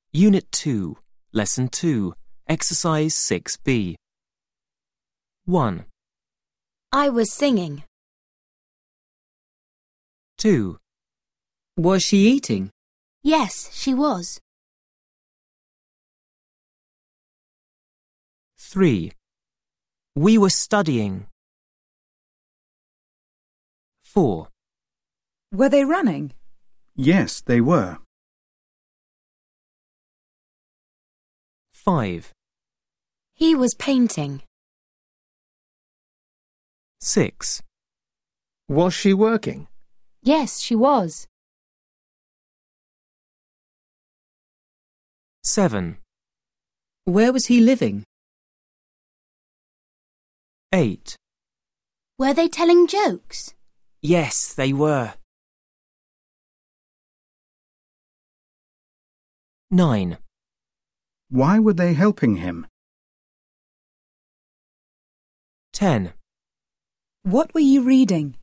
Unit 2, Lesson 2, Exercise 6B. 1, I was singing. 2, Was she eating? Yes, she was. 3, we were studying. 4, Were they running? Yes, they were. 5, He was painting. 6, Was she working? Yes, she was. 7, Where was he living? 8, Were they telling jokes? yes, they were. 9, Why were they helping him? 10, What were you reading?